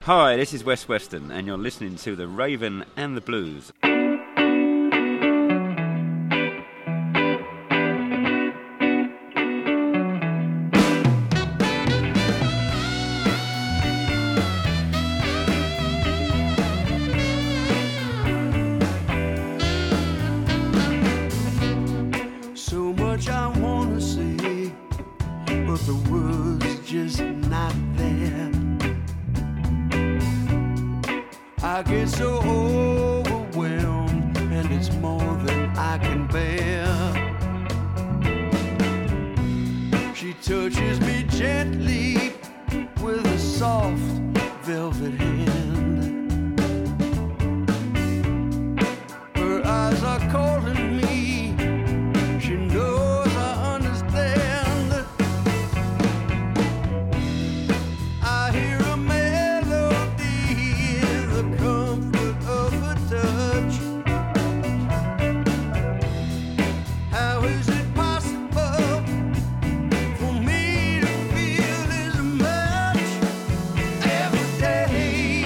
Hi, this is Wes Weston, and you're listening to The Raven and the Blues. So much I wanna say, but the words just not there. I get so overwhelmed, and it's more than I can bear. She touches me gently with a soft velvet hand. Her eyes are calling me, she knows I understand. I hear a melody in the comfort of her touch. How is it possible for me to feel this much every day?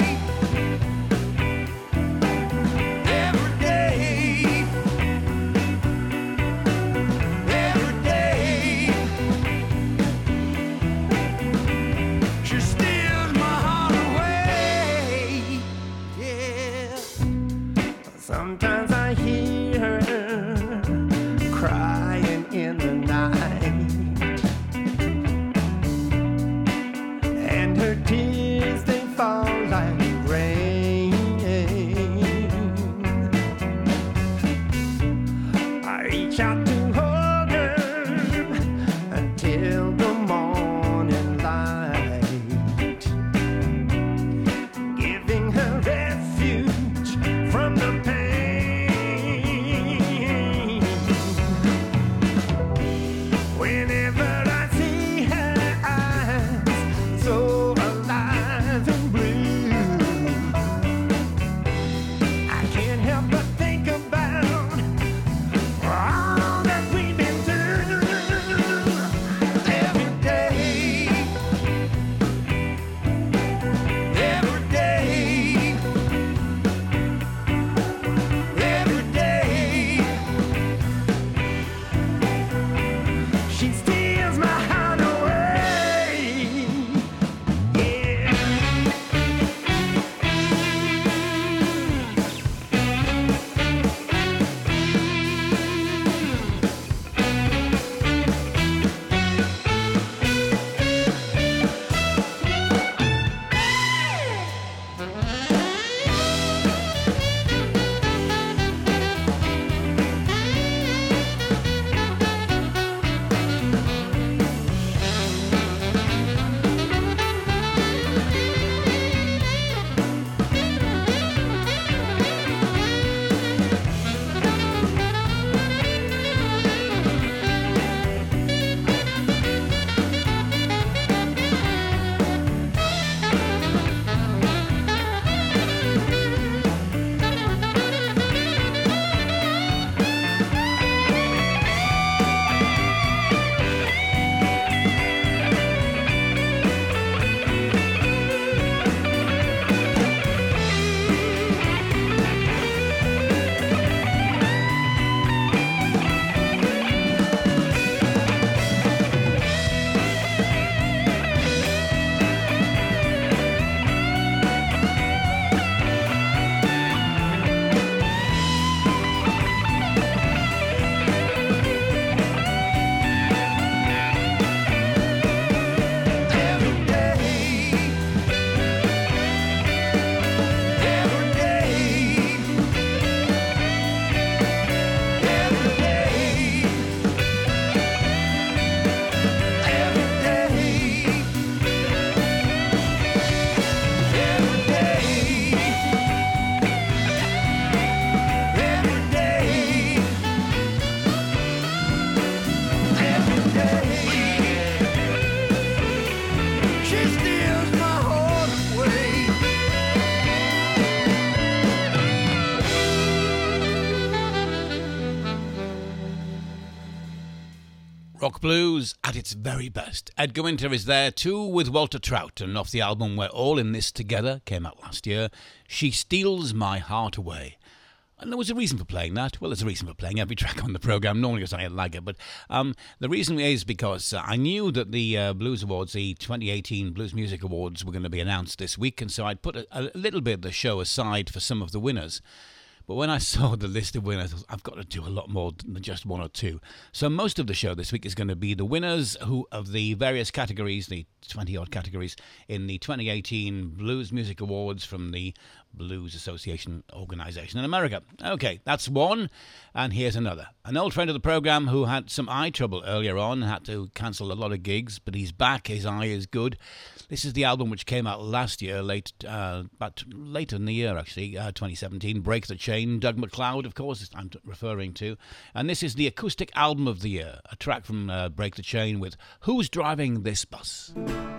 Rock blues at its very best. Edgar Winter is there too with Walter Trout, and off the album We're All in This Together, came out last year, She Steals My Heart Away. And there was a reason for playing that. Well, there's a reason for playing every track on the programme, normally because I like it. But the reason is because I knew that the Blues Awards, the 2018 Blues Music Awards, were going to be announced this week. And so I'd put a little bit of the show aside for some of the winners. But when I saw the list of winners, I thought, I've got to do a lot more than just one or two. So most of the show this week is going to be the winners of the various categories, the 20-odd categories, in the 2018 Blues Music Awards from the Blues Association organisation in America. Okay, that's one, and here's another. An old friend of the programme who had some eye trouble earlier on, had to cancel a lot of gigs, but he's back, his eye is good. This is the album which came out last year, but later in the year actually, 2017, Break the Chain, Doug McLeod, of course, I'm referring to. And this is the acoustic album of the year, a track from Break the Chain with Who's Driving This Bus?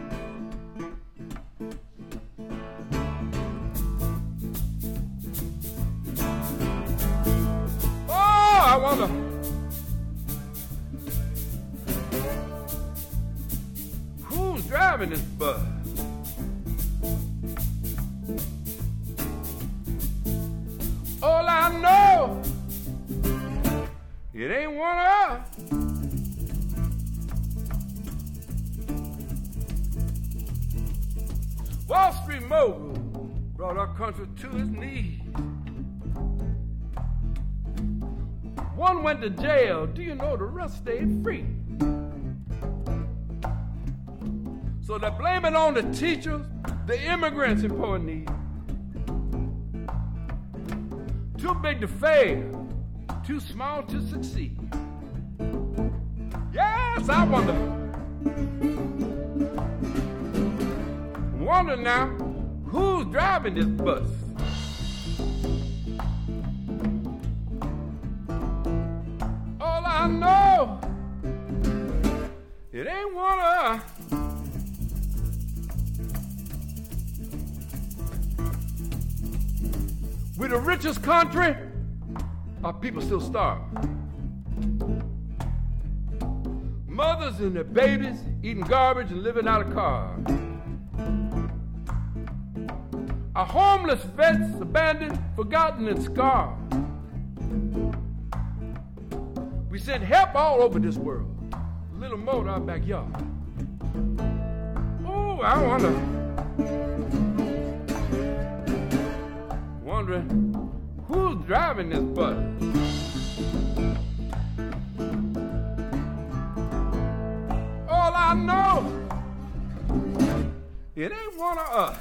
I wonder who's driving this bus. All I know, it ain't one of us. Wall Street mogul brought our country to its knees. One went to jail, do you know the rest stayed free? So they blame it on the teachers, the immigrants in poor need. Too big to fail, too small to succeed. Yes, I wonder now, who's driving this bus? I know it ain't one of us. We're the richest country, our people still starve. Mothers and their babies eating garbage and living out of cars. Our homeless vets abandoned, forgotten, and scarred. We send help all over this world, a little more to our backyard. Oh, I wondering who's driving this bus? All I know, it ain't one of us.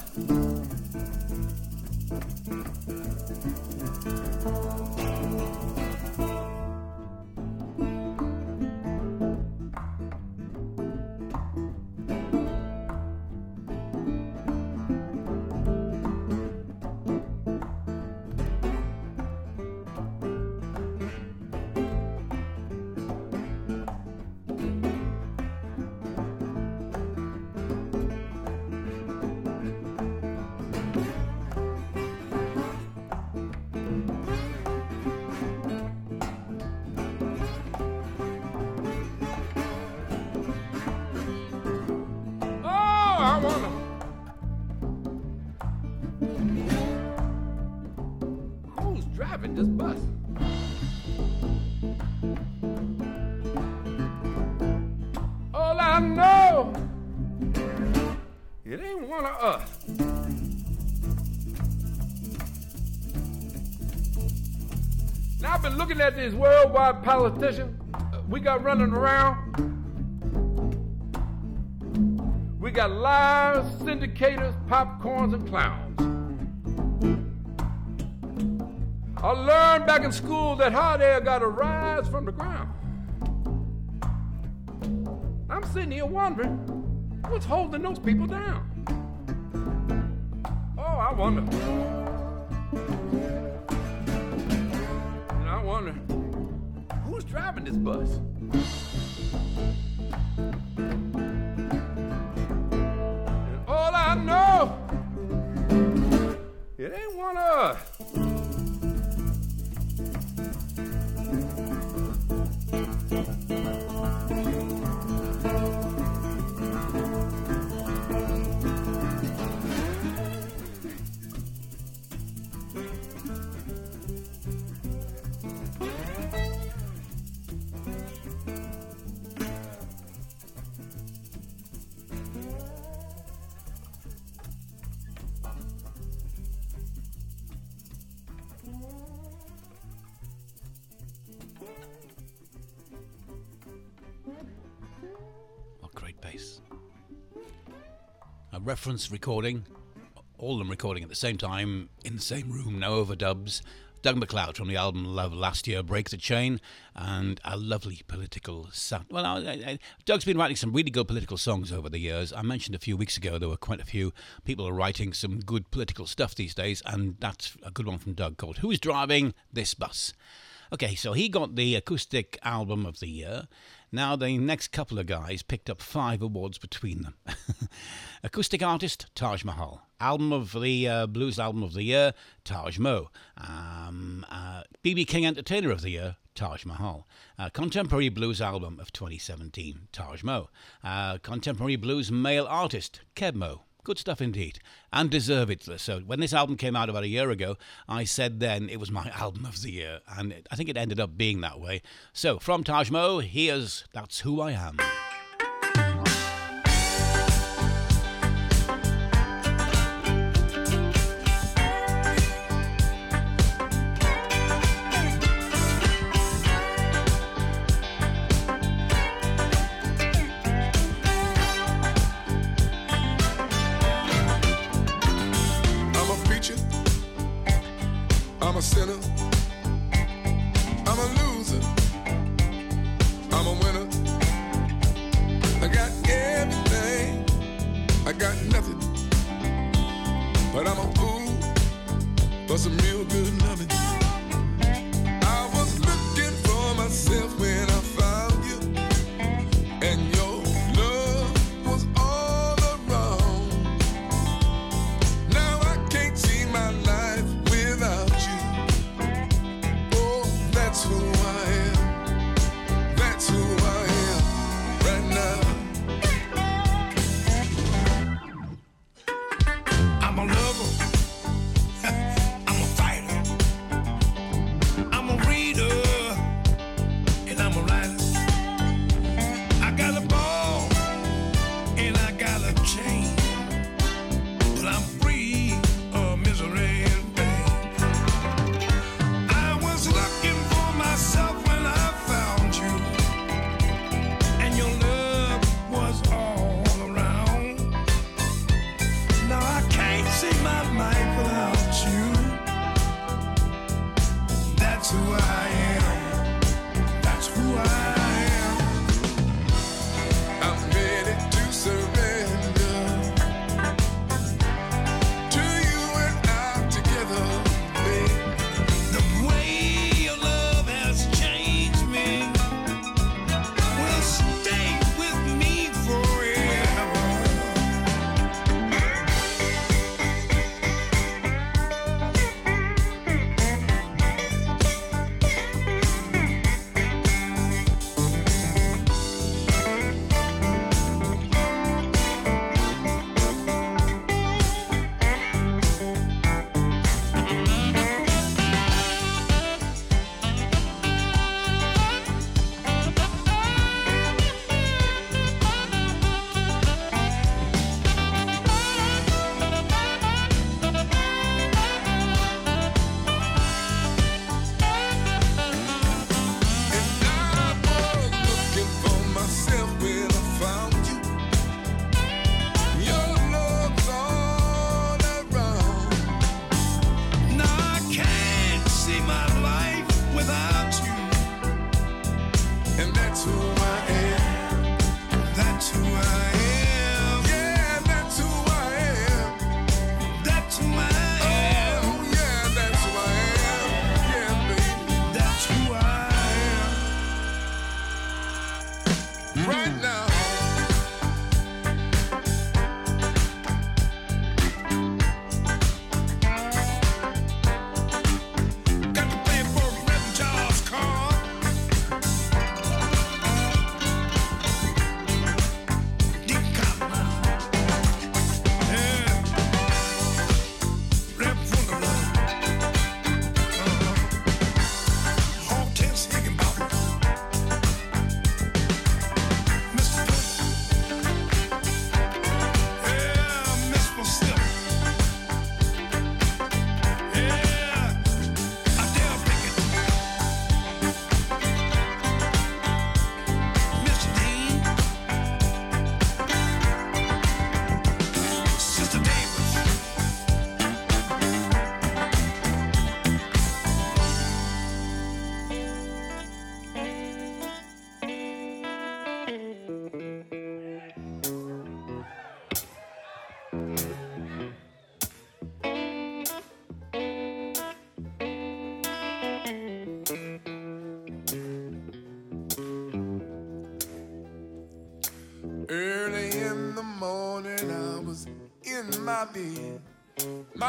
Who's driving this bus? All I know, it ain't one of us. Now I've been looking at these worldwide politicians we got running around. We got liars, syndicators, popcorns, and clowns. I learned back in school that hot air got to rise from the ground. I'm sitting here wondering, what's holding those people down? Oh, I wonder. And I wonder, who's driving this bus? All I know, it ain't one of us. reference recording, all of them recording at the same time, in the same room, no overdubs. Doug MacLeod from the album Love last year, Break the Chain, and a lovely political sound. Well, Doug's been writing some really good political songs over the years. I mentioned a few weeks ago there were quite a few people are writing some good political stuff these days, and that's a good one from Doug called Who's Driving This Bus? Okay, so he got the Acoustic Album of the Year. Now the next couple of guys picked up 5 awards between them. Acoustic Artist, Taj Mahal. Album of the Blues Album of the Year, Taj Mo. BB King Entertainer of the Year, Taj Mahal. Contemporary Blues Album of 2017, Taj Mo. Contemporary Blues Male Artist, Keb Mo. Good stuff indeed. And deserve it. So when this album came out about a year ago, I said then it was my album of the year. And I think it ended up being that way. So from Taj Mo, here's That's Who I Am. I'm a sinner, I'm a loser, I'm a winner. I got everything, I got nothing, but I'm a fool for some real good loving. I was looking for myself when I found you, and your love was all around. Now I can't see my life without you. That's who I am. That's who I am right now. I'm a lover. I'm a fighter.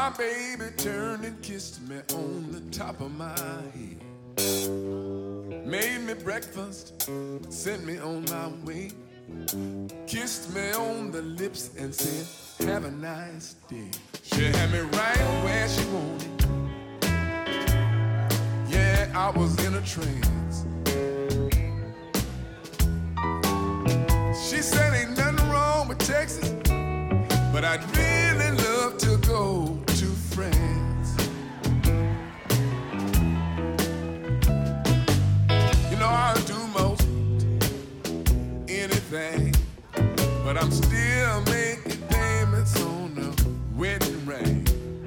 My baby turned and kissed me on the top of my head. Made me breakfast, sent me on my way. Kissed me on the lips and said, have a nice day. She had me right where she wanted. Yeah, I was in a trance. She said ain't nothing wrong with Texas, but I'd really love to go to France. You know I'll do most anything, but I'm still making payments on the wedding ring.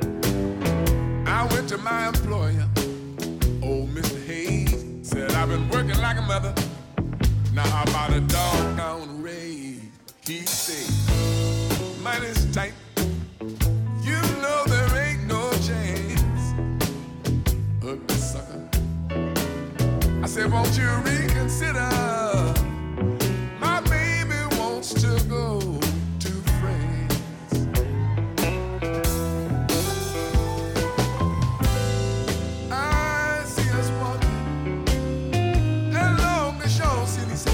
I went to my employer, old Mr. Hayes, said I've been working like a mother, now I'm about a doggone raise. He said, money's tight, you know there ain't no chance. Ugly sucker. I said, won't you reconsider? My baby wants to go to France. I see us walking along the Champs-Élysées.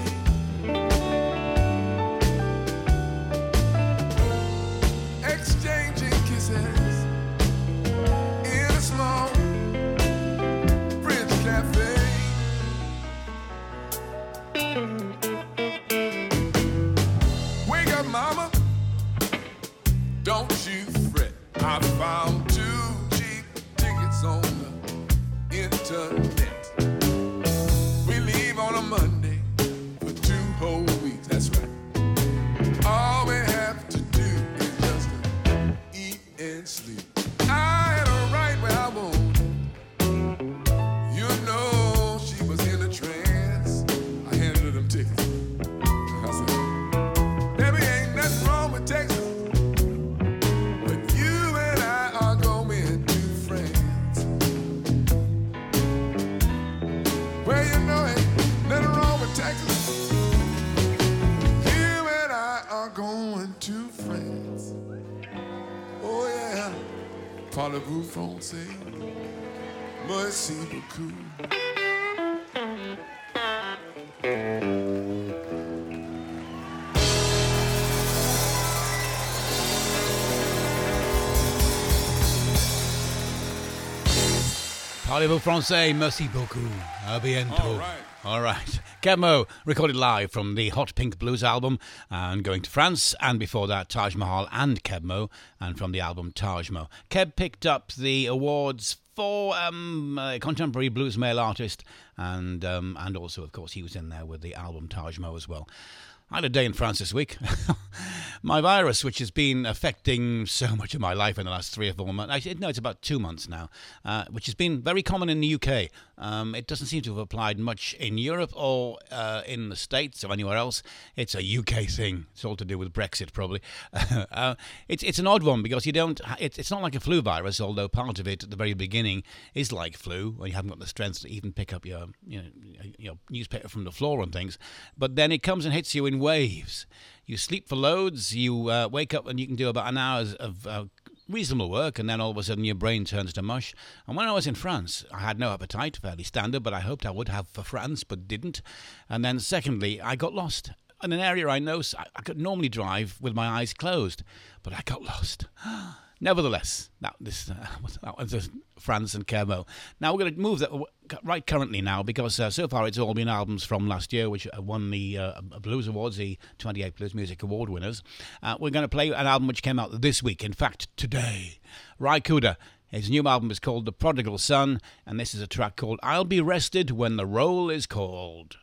Exchanging kisses in a small French cafe. Wake up, mama, don't you fret. I found 2 cheap tickets on the internet. We leave on a Monday for 2 whole weeks, that's right. All we have to do is just eat and sleep. I had a right where I wanted. You know she was in a trance. I handed her them tickets. I said, baby, ain't nothing wrong with Texas, but you and I are going to France. Well, you know ain't nothing wrong with Texas. You and I are going to France. Oh yeah, parlez-vous français? Merci beaucoup. Parlez-vous français? Merci beaucoup. À bientôt. All right. Kebmo, recorded live from the Hot Pink Blues album and Going to France, and before that Taj Mahal and Kebmo, and from the album Tajmo. Keb picked up the awards for Contemporary Blues Male Artist, and also, of course, he was in there with the album Tajmo as well. I had a day in France this week. My virus, which has been affecting so much of my life in the last 3 or 4 months, actually, no, it's about 2 months now, which has been very common in the UK. It doesn't seem to have applied much in Europe or in the States or anywhere else. It's a UK thing. It's all to do with Brexit, probably. It's an odd one because you don't. It's not like a flu virus, although part of it at the very beginning is like flu, when you haven't got the strength to even pick up your newspaper from the floor and things. But then it comes and hits you in waves. You sleep for loads, you wake up and you can do about an hour of reasonable work, and then all of a sudden your brain turns to mush. And when I was in France, I had no appetite, fairly standard, but I hoped I would have for France, but didn't. And then secondly, I got lost. In an area I know, I could normally drive with my eyes closed, but I got lost. Nevertheless, that was France and Kebmo. Now we're going to move that right currently now, because so far it's all been albums from last year, which won the Blues Awards, the 28 Blues Music Award winners. We're going to play an album which came out this week, in fact, today. Ry Cooder. His new album is called The Prodigal Son, and this is a track called I'll Be Rested When the Roll is Called.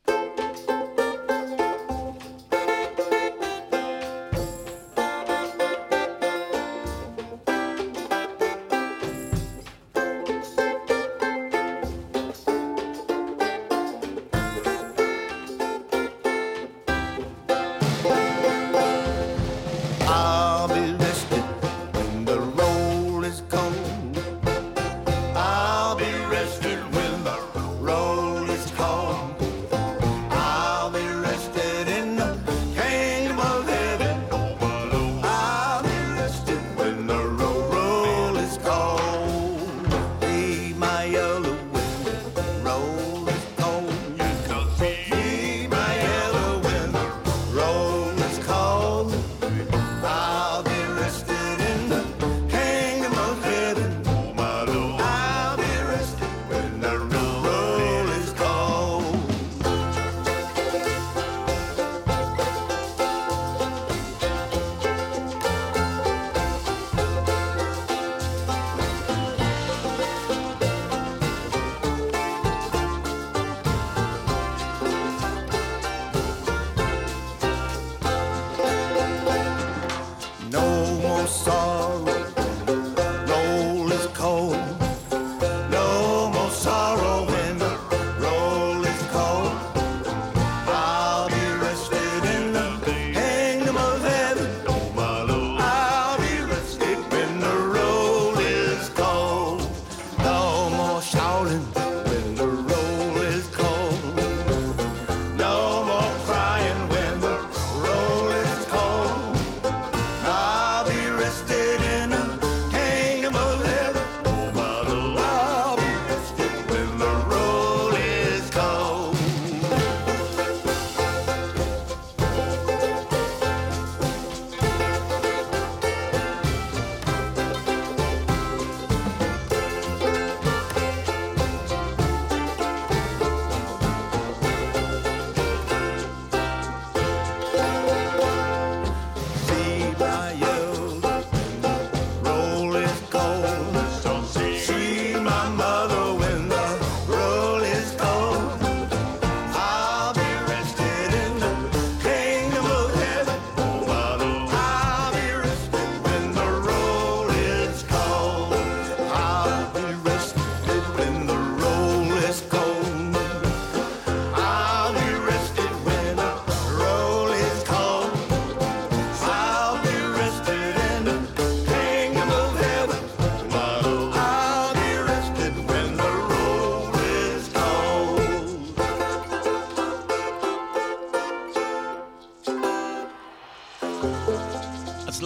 I'll be rested when the roll is called.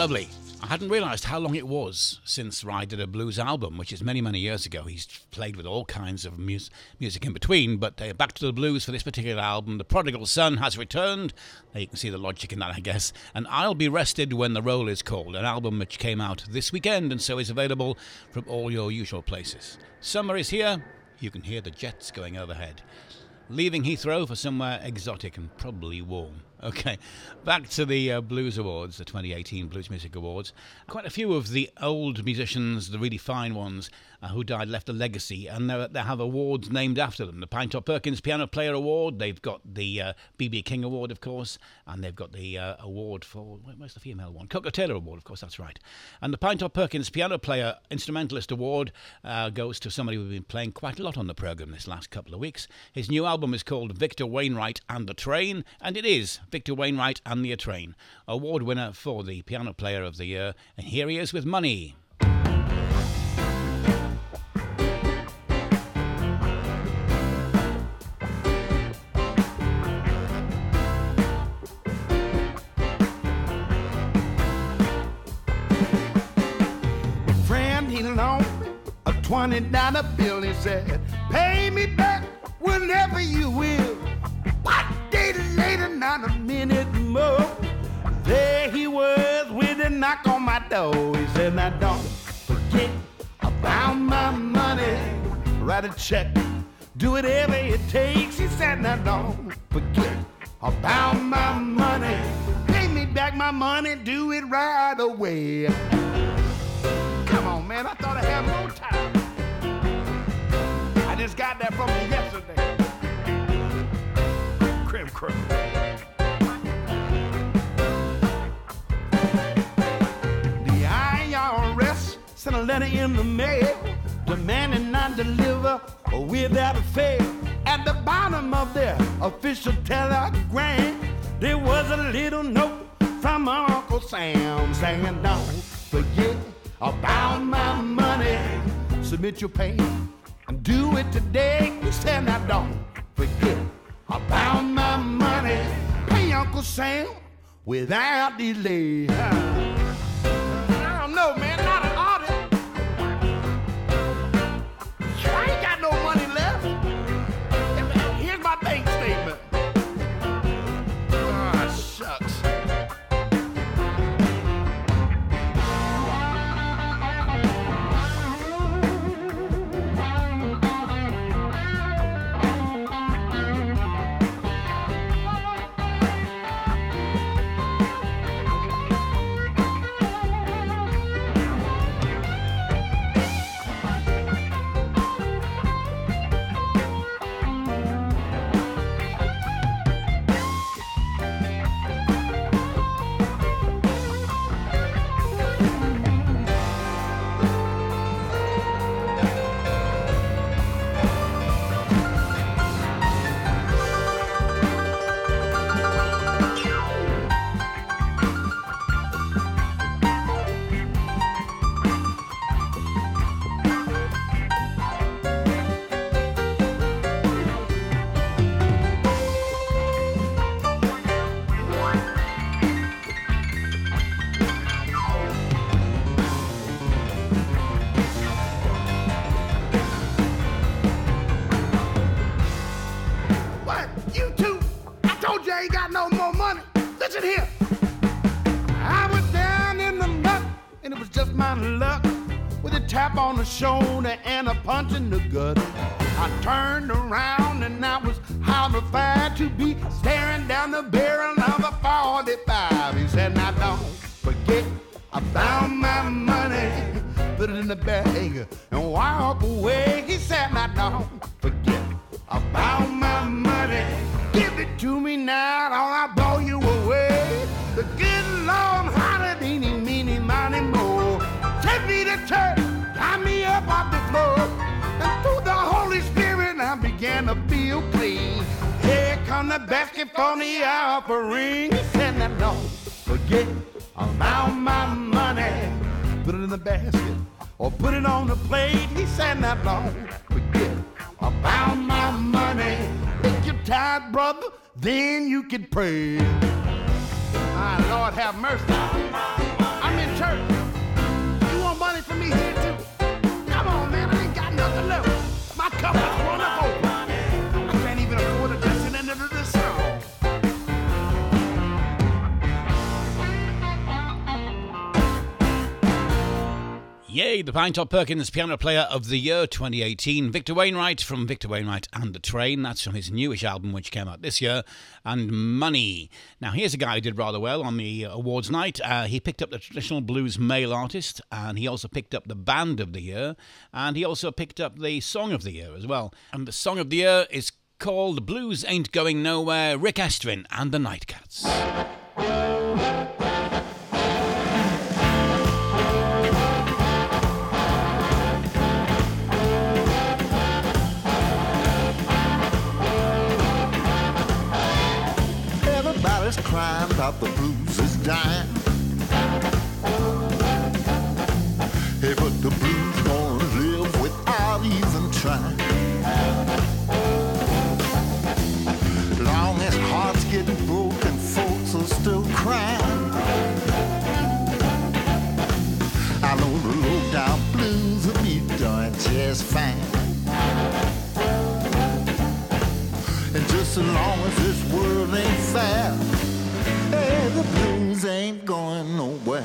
lovely. I hadn't realised how long it was since Ry did a blues album, which is many, many years ago. He's played with all kinds of music in between, but back to the blues for this particular album. The Prodigal Son has returned. There you can see the logic in that, I guess. And I'll Be Rested When the Roll is Called, an album which came out this weekend and so is available from all your usual places. Summer is here. You can hear the jets going overhead. Leaving Heathrow for somewhere exotic and probably warm. Okay, back to the Blues Awards, the 2018 Blues Music Awards. Quite a few of the old musicians, the really fine ones, who died left a legacy, and they have awards named after them. The Pinetop Perkins Piano Player Award, they've got the B.B. King Award, of course, and they've got the award for, where's the female one? Coco Taylor Award, of course, that's right. And the Pinetop Perkins Piano Player Instrumentalist Award goes to somebody we've been playing quite a lot on the programme this last couple of weeks. His new album is called Victor Wainwright and the Train, and it is Victor Wainwright and the Train, award winner for the Piano Player of the Year, and here he is with Money. Friend, he loaned a $20 bill. He said, pay me back whenever you will. What day later, not a minute more. There he was with a knock on my door. He said, now don't forget about my money. Write a check, do whatever it takes. He said, now don't forget about my money. Pay me back my money, do it right away. Come on, man, I thought I had more time. I just got that from you yesterday. Crib crew. The IRS sent a letter in the mail demanding I deliver without a fail. At the bottom of their official telegram, there was a little note from Uncle Sam saying, don't forget about my money. Submit your pay and do it today. He said, now don't forget about my money. Pay Uncle Sam without delay. I don't know, man, not an audit. I ain't got no money left. Here's my bank statement. Ah, shucks. On the shoulder and a punch in the gut. I turned around and I was horrified to be staring down the barrel of a 45. He said, now don't forget about my money. Put it in the bag and walk away. He said, now don't forget about my money. Give it to me now or I'll blow you away. The good Lord, holiday, meeny, miny, mo. Take me to church. Got me up off the floor, and through the Holy Spirit I began to feel clean. Here come the basket for the offering. He said, now don't forget about my money. Put it in the basket or put it on the plate. He said, now don't forget about my money. Take your tithe, brother, then you can pray. My Lord have mercy. I mean, church. You want money from me here too? Come on, man, I ain't got nothing left. My cup is run up over. I can't even afford to listen into this song. Yay, the Pinetop Perkins Piano Player of the Year 2018, Victor Wainwright from Victor Wainwright and the Train. That's from his newish album, which came out this year, and Money. Now, here's a guy who did rather well on the awards night. He picked up the Traditional Blues Male Artist, and he also picked up the Band of the Year, and he also picked up the Song of the Year as well. And the Song of the Year is called Blues Ain't Going Nowhere, Rick Estrin and the Nightcats. Everybody's crying about the blues is dying. Hey, but the blues gonna live without even trying. Long as hearts getting broken, folks are still crying. I know the low down blues will be doing just fine. And just as long as this world ain't fair, hey, the blues ain't going nowhere.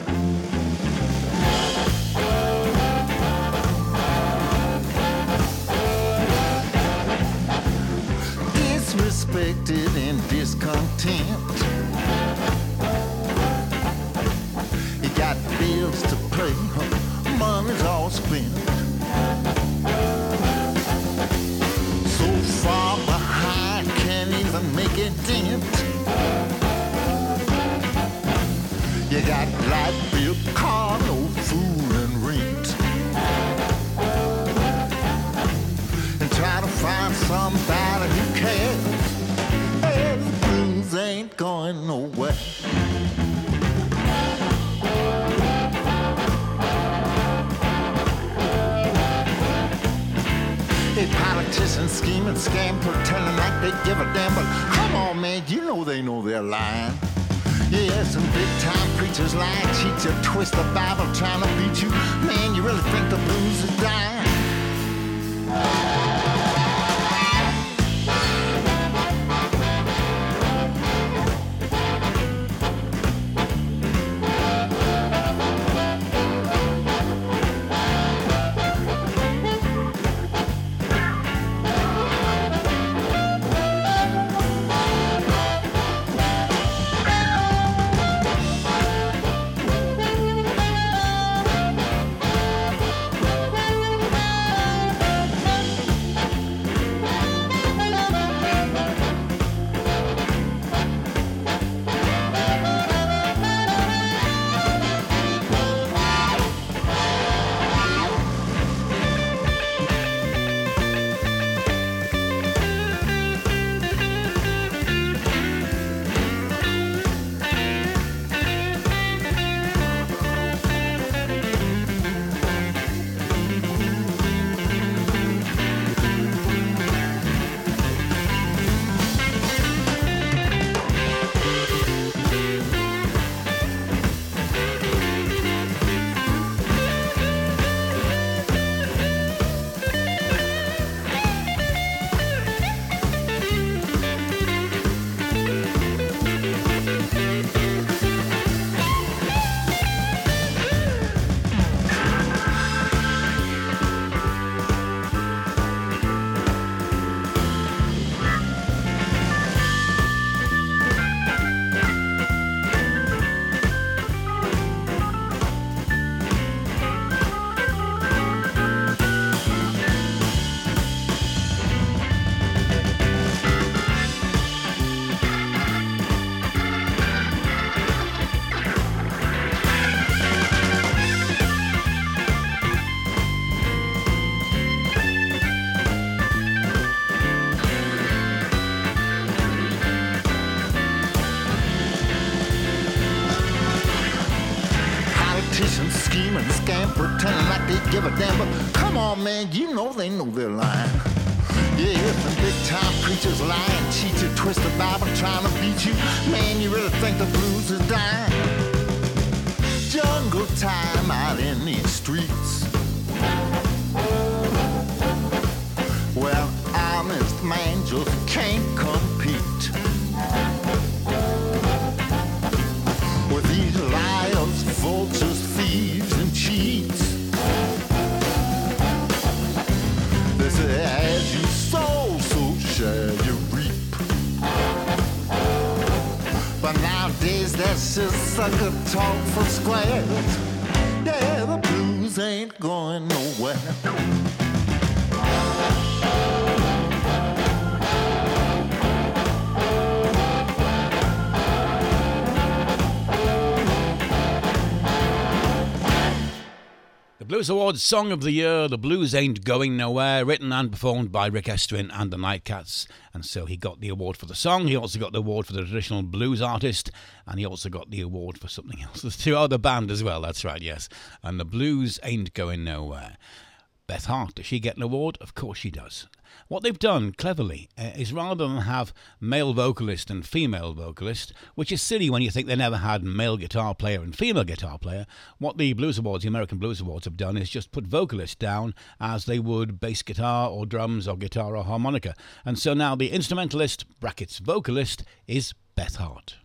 Disrespected and discontent. You got bills to pay, money's all spent. So far behind, can't even make a dent. You got light bill, car, no food and rent. And try to find somebody who cares. Hey, the blues ain't going nowhere. Hey, politicians scheme and scam, pretending like they give a damn. But come on, man, you know they know they're lying. Yeah, some big-time preachers lie, cheat you, twist the Bible, trying to beat you. Man, you really think the blues is dying? Scheme and scam, pretending like they give a damn. But come on, man, you know they know they're lying. Yeah, some big-time preachers lie and cheat you, twist the Bible, trying to beat you. Man, you really think the blues is dying? jungle time out in these streets. Well, honest man just can't compete with these liars, vultures, thieves, and cheats. They say, as you sow, so shall you reap. But nowadays that's just sucker talk for squares. Yeah, the blues ain't going nowhere. The Blues Awards Song of the Year, The Blues Ain't Going Nowhere, written and performed by Rick Estrin and the Nightcats. And so he got the award for the song, he also got the award for the traditional blues artist, and he also got the award for something else. There's two other band as well, that's right, yes. And The Blues Ain't Going Nowhere. Beth Hart, does she get an award? Of course she does. What they've done, cleverly, is rather than have male vocalist and female vocalist, which is silly when you think they never had male guitar player and female guitar player, what the Blues Awards, the American Blues Awards, have done is just put vocalist down as they would bass guitar or drums or guitar or harmonica. And so now the instrumentalist, brackets vocalist, is Beth Hart.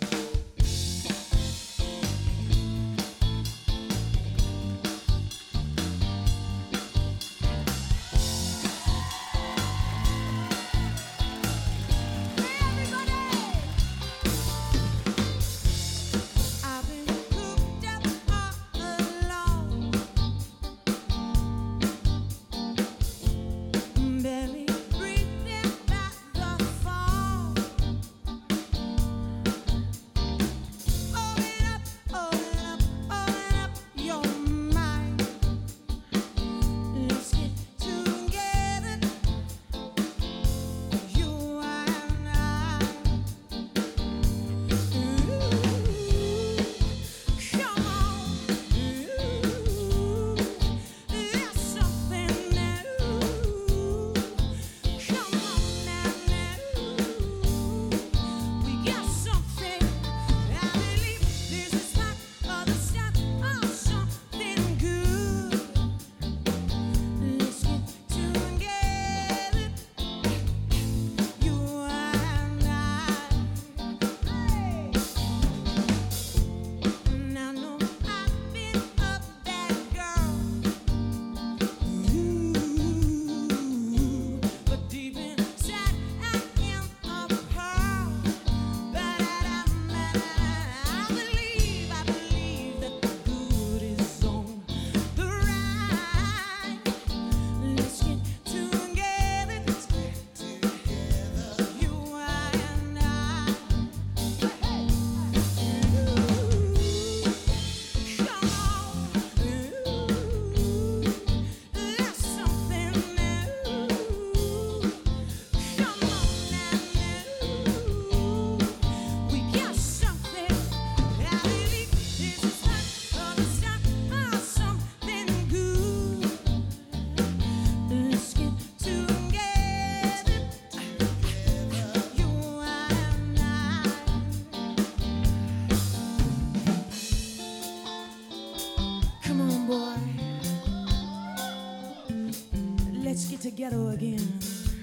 Together again.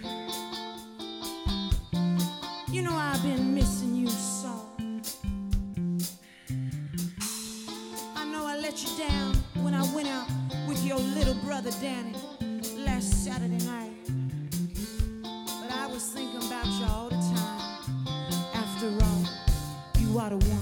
You know I've been missing you so. I know I let you down when I went out with your little brother Danny last Saturday night. But I was thinking about you all the time. After all, you are the one.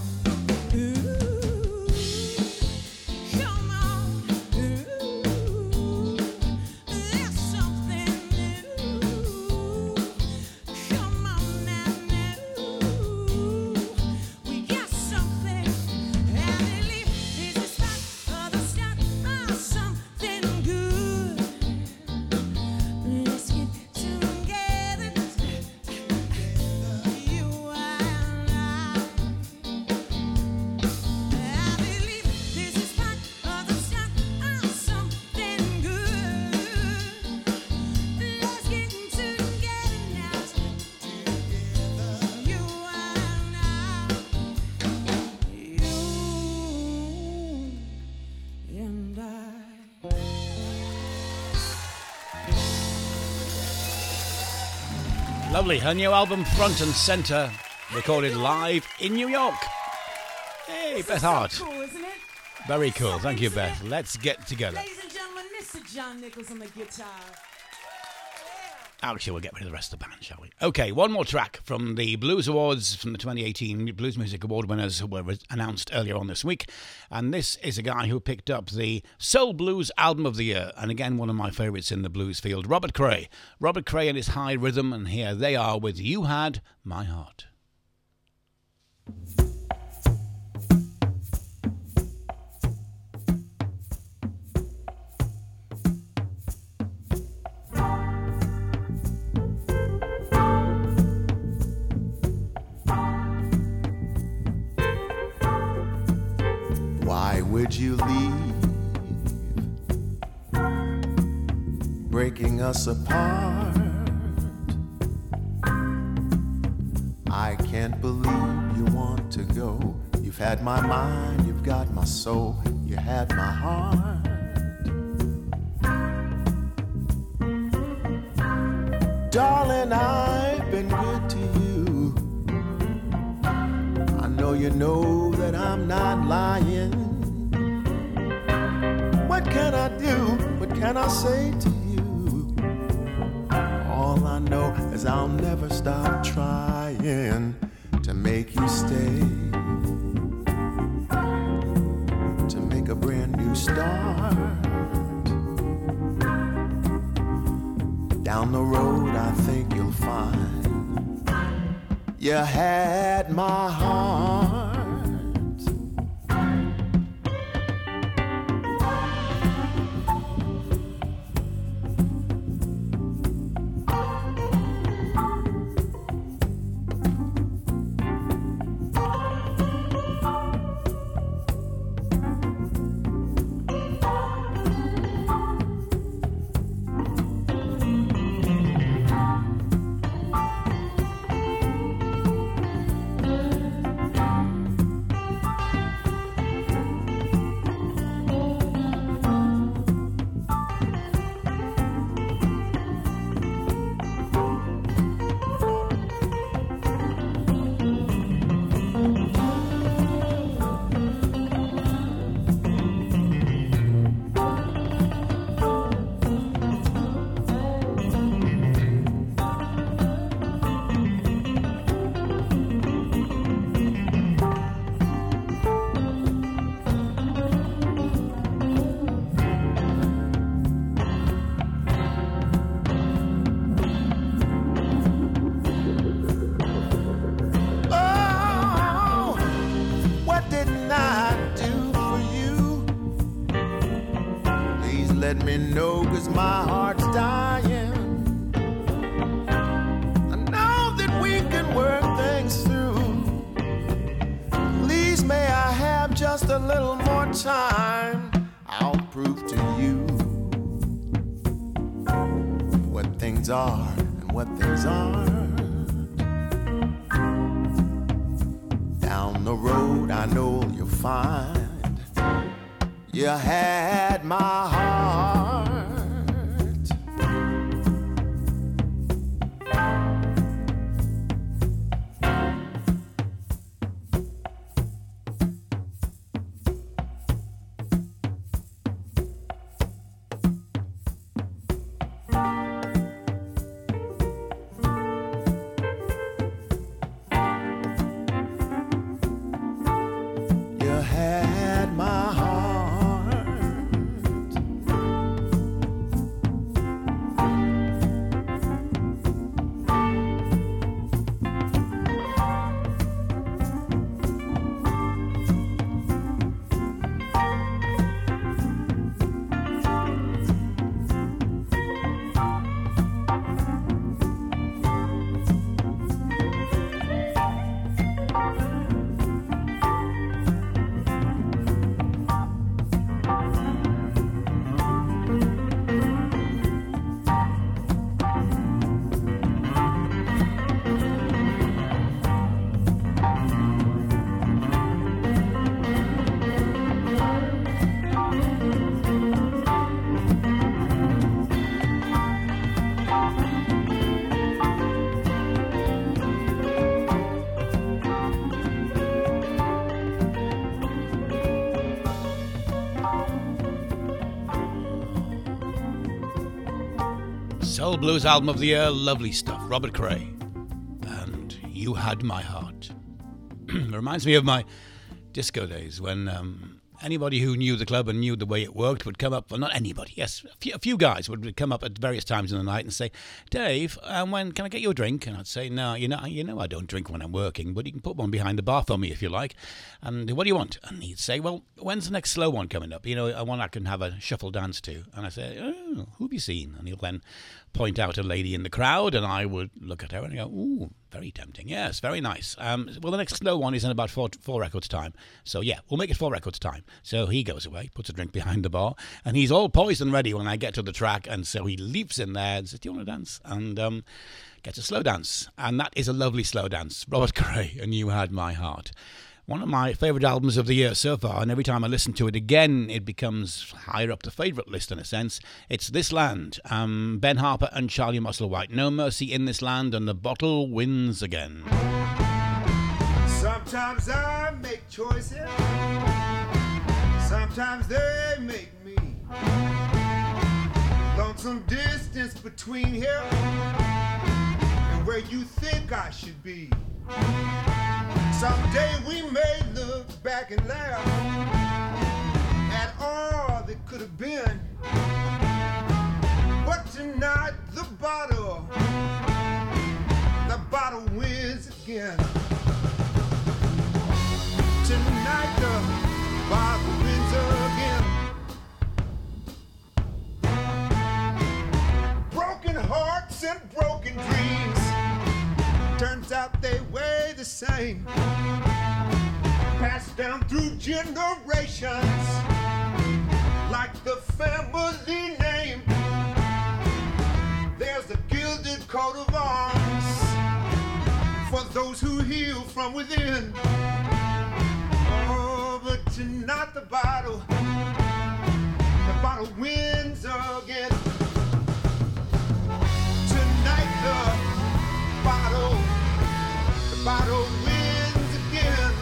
Lovely. Her new album, Front and Center, recorded live in New York. Hey, Beth Hart. So cool, isn't it? Very cool. Thank you, Beth. Let's get together. Ladies and gentlemen, Mr. John Nichols on the guitar. Actually, we'll get rid of the rest of the band, shall we? Okay, one more track from the Blues Awards, from the 2018 Blues Music Award winners who were announced earlier on this week. And this is a guy who picked up the Soul Blues Album of the Year. And again, one of my favourites in the blues field, Robert Cray. Robert Cray and his high rhythm. And here they are with You Had My Heart. Why would you leave, breaking us apart? I can't believe you want to go. You've had my mind, you've got my soul, you had my heart. Darling, I've been good to you. I know you know that I'm not lying. What can I do? What can I say to you? All I know is I'll never stop trying to make you stay, to make a brand new start. Down the road I think you'll find you had my heart. Let me know, 'cause my heart's dying. I know that we can work things through. Please, may I have just a little more time? I'll prove to you what things are and what things aren't. Down the road, I know you'll find you had my heart. You had my heart. Soul Blues Album of the Year, lovely stuff. Robert Cray. And You Had My Heart. It reminds me of my disco days when anybody who knew the club and knew the way it worked would come up, well, not anybody, yes, a few guys would come up at various times in the night and say, Dave, when can I get you a drink? And I'd say, no, you know I don't drink when I'm working, but you can put one behind the bar for me if you like. And what do you want? And he'd say, well, when's the next slow one coming up? You know, one I can have a shuffle dance to. And I say, oh, who have you seen? And he'll then point out a lady in the crowd, and I would look at her and go, ooh, very tempting. Yes, very nice. Well, the next slow one is in about four records time. So, yeah, we'll make it 4 records time. So he goes away, puts a drink behind the bar, and he's all poised and ready when I get to the track. And so he leaps in there and says, do you want to dance? And gets a slow dance. And that is a lovely slow dance. Robert Cray, And You Had My Heart. One of my favourite albums of the year so far, and every time I listen to it again, it becomes higher up the favourite list in a sense. It's This Land, Ben Harper and Charlie Musselwhite. No Mercy in This Land, and the bottle wins again. Sometimes I make choices, sometimes they make me. Lonesome distance between here and where you think I should be. Someday we may look back and laugh at all that could have been. But tonight the bottle wins again. Tonight the bottle wins again. Broken hearts and broken dreams, turns out they weigh the same. Passed down through generations, like the family name. There's a gilded coat of arms for those who heal from within. Oh, but tonight the bottle wins again. Tonight the bottle wins again.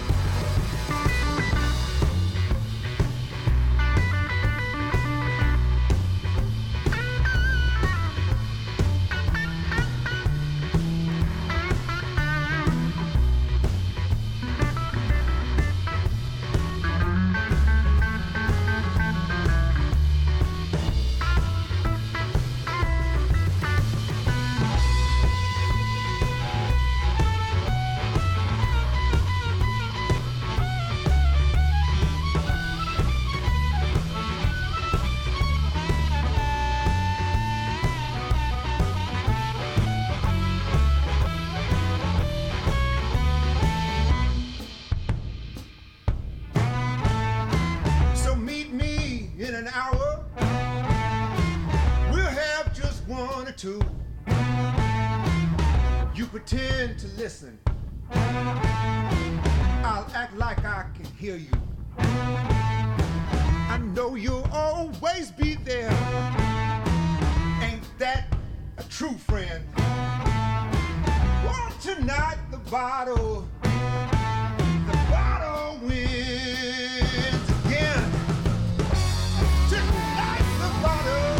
You pretend to listen, I'll act like I can hear you. I know you'll always be there. Ain't that a true friend? Well, tonight the bottle wins again. Tonight the bottle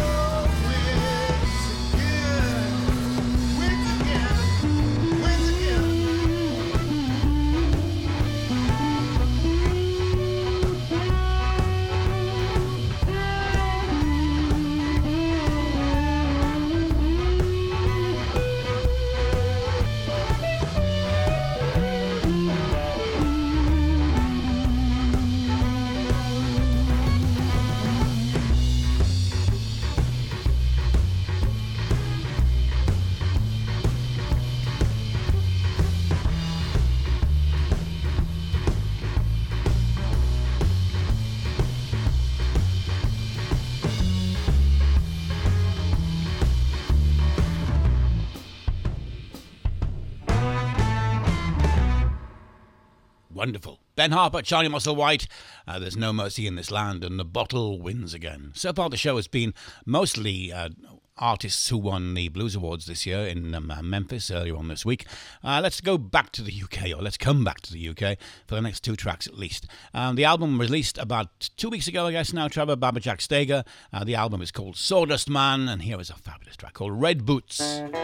Wonderful. Ben Harper, Charlie Musselwhite, There's No Mercy in This Land, and The Bottle wins again. So far the show has been mostly artists who won the Blues Awards this year in Memphis earlier on this week. Let's go back to the UK, or let's come back to the UK for the next two tracks at least. The album released about 2 weeks ago, I guess now, Trevor, Jack Steger. The album is called Sawdust Man, and here is a fabulous track called Red Boots.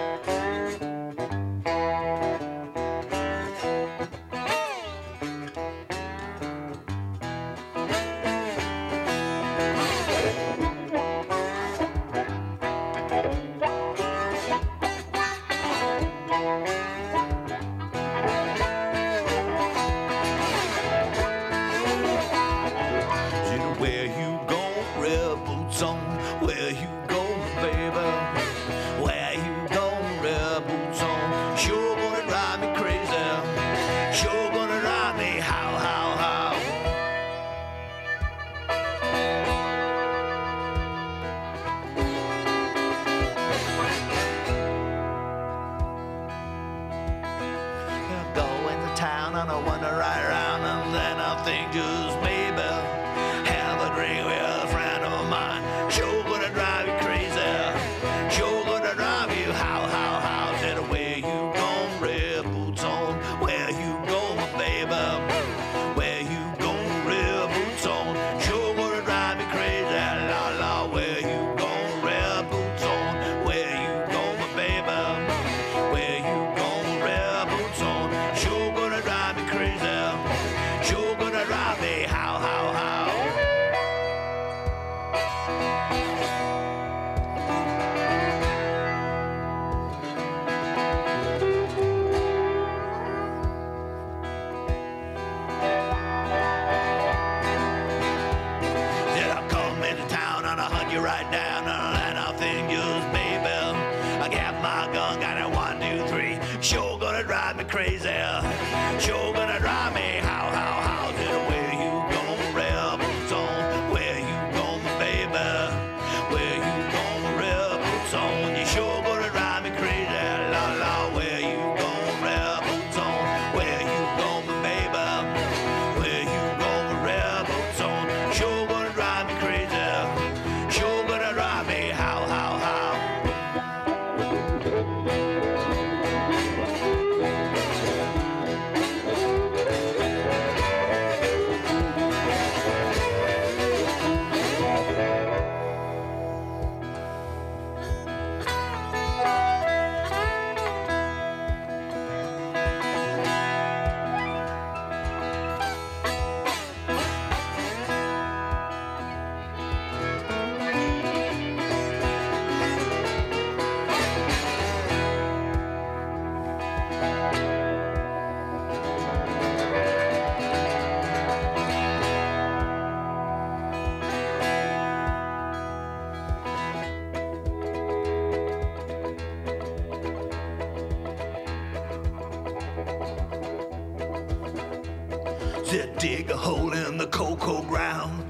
Dig a hole in the cocoa ground.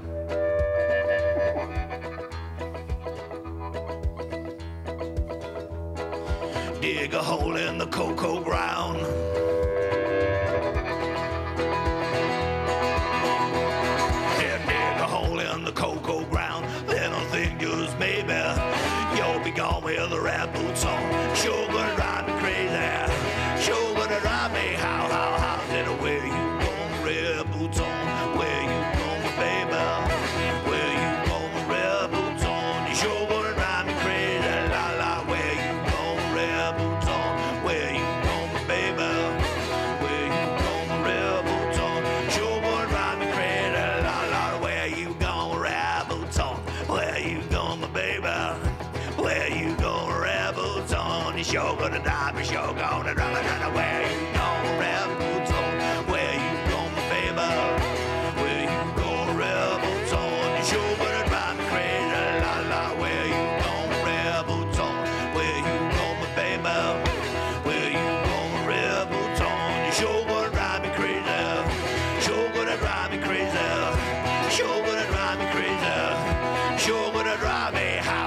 Dig a hole in the cocoa ground. Yeah, dig a hole in the cocoa ground. Little thing just maybe you'll be gone with the red boots on. Sure gonna drive me crazy. Sure gonna drive me how did it where you red boots on, where you going, baby? Where you going, red boots on? You sure gonna drive me crazy, la la. Where you going, red boots on? Where you going, baby? Where you going, red boots on? Sure gonna drive me crazy, la la. Where you going, red boots on? Where you going, baby? Where you going, red boots on? You sure gonna drive me, sure gonna drive me. Where you going, red boots on? Where you where you going, red boots on? You sure gonna drive me crazy, la la. Where you going, red boots on? Where you going, baby? Where you going, red boots on? You sure gonna drive me crazy. Sure gonna drive me crazy. Sure gonna drive me crazy. Sure gonna drive me how.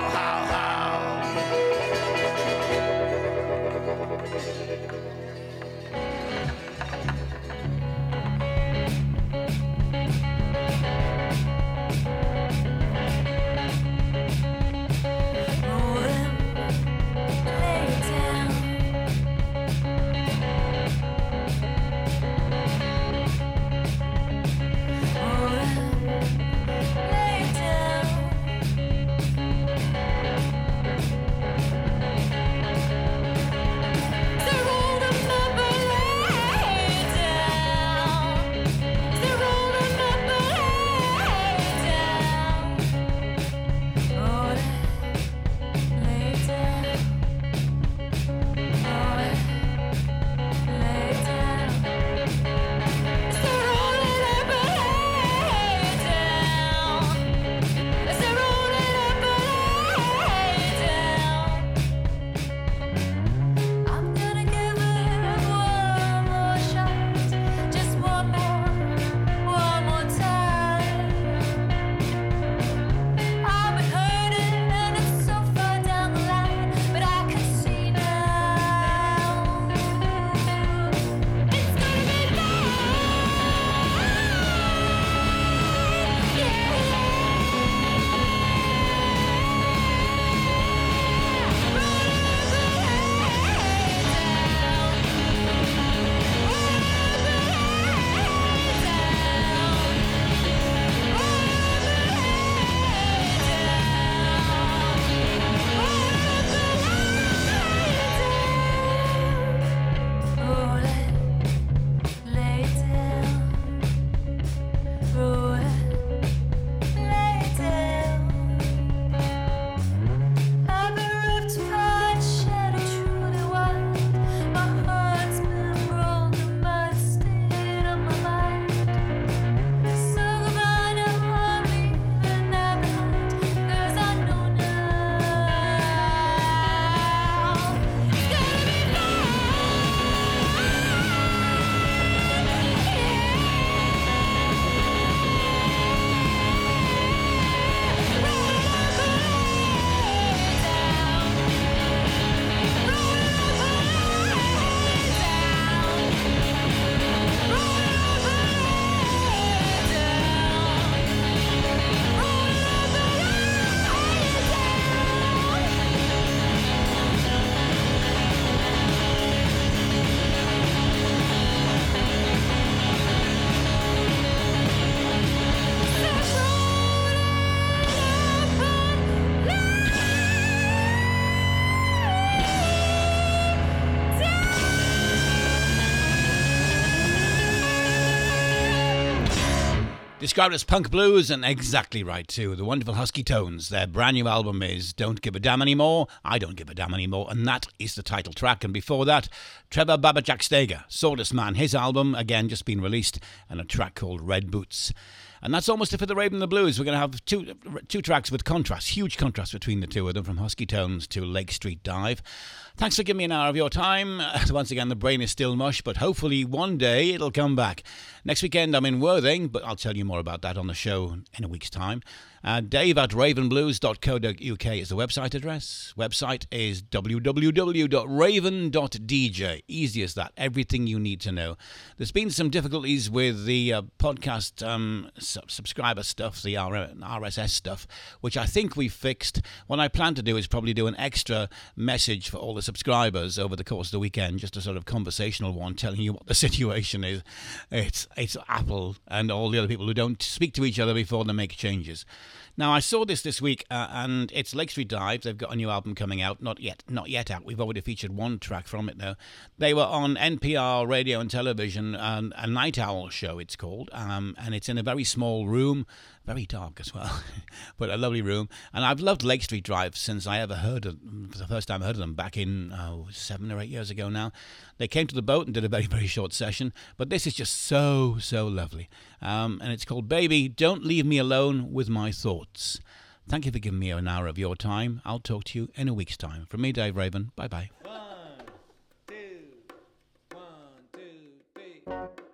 Described as punk blues, and exactly right too. The wonderful Husky Tones. Their brand new album is Don't Give a Damn Anymore, I Don't Give a Damn Anymore, and that is the title track. And before that, Trevor Babajack Steger, Sawdust Man, his album, again just been released, and a track called Red Boots. And that's almost it for the Raven and the Blues. We're going to have two tracks with contrast, huge contrast between the two of them, from Husky Tones to Lake Street Dive. Thanks for giving me an hour of your time. Once again, the brain is still mush, but hopefully one day it'll come back. Next weekend I'm in Worthing, but I'll tell you more about that on the show in a week's time. Dave at ravenblues.co.uk is the website address. Website is www.raven.dj. Easy as that. Everything you need to know. There's been some difficulties with the podcast subscriber stuff, the RSS stuff, which I think we've fixed. What I plan to do is probably do an extra message for all the subscribers over the course of the weekend, just a sort of conversational one telling you what the situation is. It's Apple and all the other people who don't speak to each other before they make changes. Now, I saw this week, and it's Lake Street Dive. They've got a new album coming out. Not yet out. We've already featured one track from it, though. They were on NPR radio and television, a Night Owl show, it's called, and it's in a very small room, very dark as well, but a lovely room. And I've loved Lake Street Dive since I ever heard of them. For the first time I heard of them back in 7 or 8 years ago now. They came to the boat and did a very, very short session, but this is just so, so lovely. And it's called Baby, Don't Leave Me Alone With My Thoughts. Thank you for giving me an hour of your time. I'll talk to you in a week's time. From me, Dave Raven, bye-bye. 1, 2, 1, 2, 3.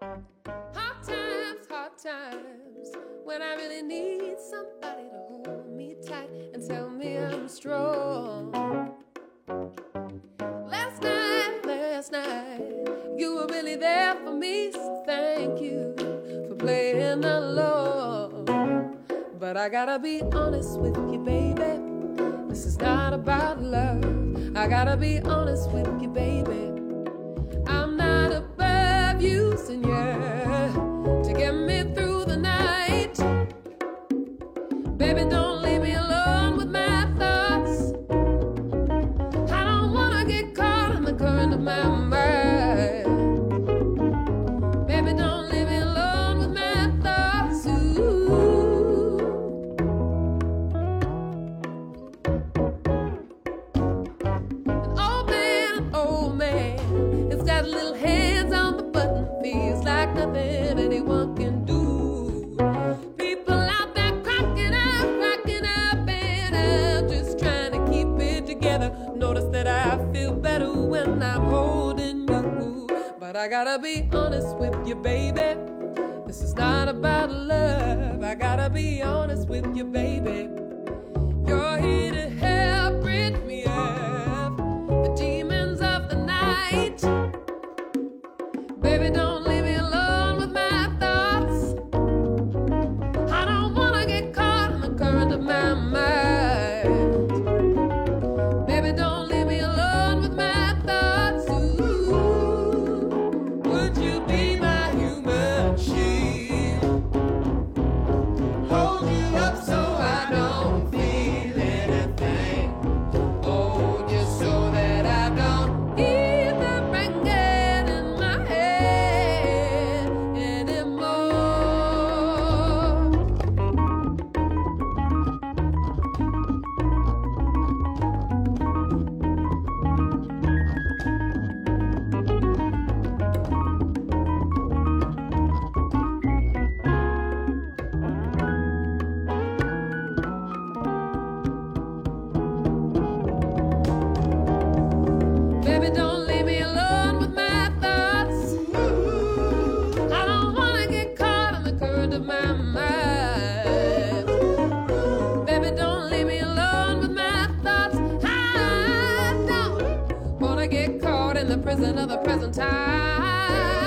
Hard times, when I really need somebody to hold me tight and tell me I'm strong. Last night, you were really there for me, so thank you for playing along. But I gotta be honest with you, baby, this is not about love. I gotta be honest with you, baby, I'm not above using you to get me through the night. Baby, don't leave me alone with my thoughts. I don't wanna get caught in the current of my mind. Baby, don't leave me alone with my thoughts. Ooh. An old man, it's got little hands on the button, feels like nothing anyone can do. People out there cracking up, and I'm just trying to keep it together. Notice that I feel better when I'm holding you. But I gotta be honest with you, baby, this is not about love. I gotta be honest with you, baby, you're here to help rid me of the demons of the night. Baby, don't leave me alone with my thoughts. I don't wanna get caught in the current of my mind. Baby, don't leave me alone with my thoughts. Ooh, would you be my human shield? Hold you up so I don't feel anything. Hold you so that I don't hear the ringing in my head anymore. Baby, don't leave me alone with my thoughts. I don't wanna get caught in the current of my mind. Baby, don't leave me alone with my thoughts. I don't wanna get caught in the prison of the present time.